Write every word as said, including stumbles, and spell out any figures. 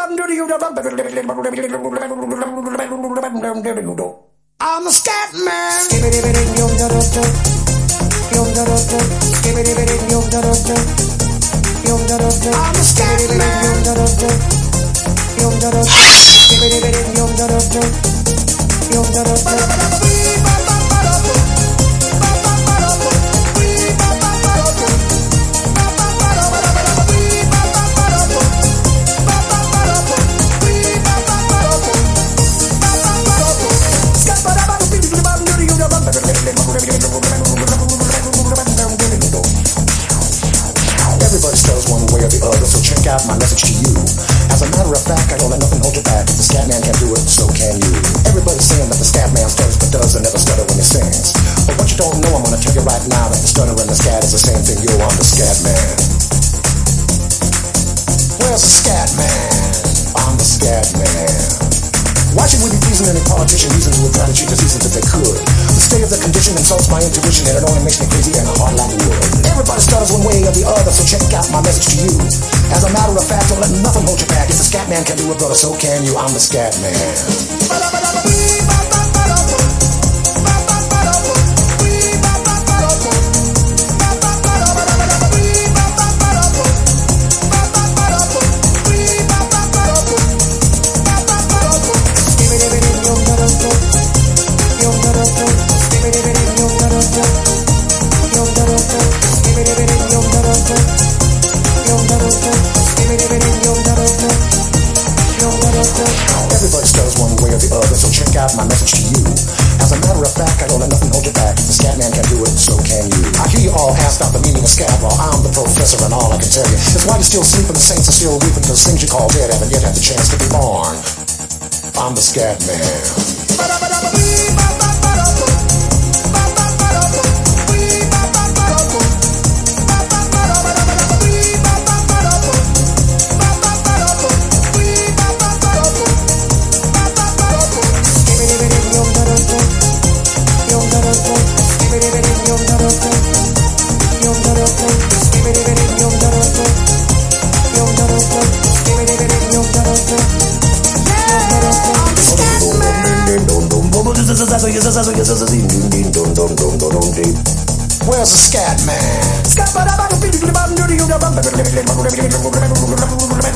I'm a scat man. I'm a scat Everybody stutters one way or the other, so check out my message to you. As a matter of fact, I don't let nothing hold you back. If the scat man can do it, so can you. Everybody's saying that the scat man stutters but does and never stutter when he sings. But what you don't know, I'm gonna tell you right now, that the stutter and the scat is the same thing. Yo, I'm the scat man. Where's the scat man? I'm the scat man. Why should we be pleasing any politician? Reasons who would try to cheat the seasons if they could. The state of the condition insults my intuition, and it only makes me crazy and hard like wood. Everybody stutters one way or the other, so check out my message to you. As a matter of fact, don't let nothing hold you back. If the scat man can do it, brother, so can you. I'm the scat man. Everybody stutters one way or the other, so check out my message to you. As a matter of fact, I don't let nothing hold you back. If the scat man can do it, so can you. I hear you all ask out the meaning of scat, while I'm the professor, and all I can tell you is why you still sleeping, the saints are still weeping, cause things you call dead haven't yet had the chance to be born. I'm the scat man. Where's the scat man?